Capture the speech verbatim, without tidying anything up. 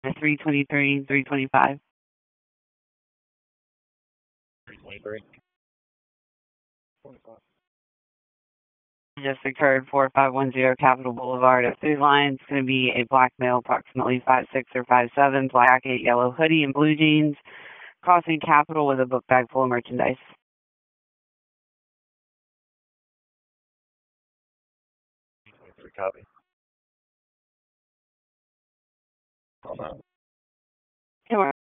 three twenty-three, three twenty-five. three twenty-three. Just occurred four five one zero Capitol Boulevard at Food Line. It's going to be a black male, approximately five six or five seven, black jacket, yellow hoodie, and blue jeans, crossing Capitol with a book bag full of merchandise. twenty-three copy. Hold on.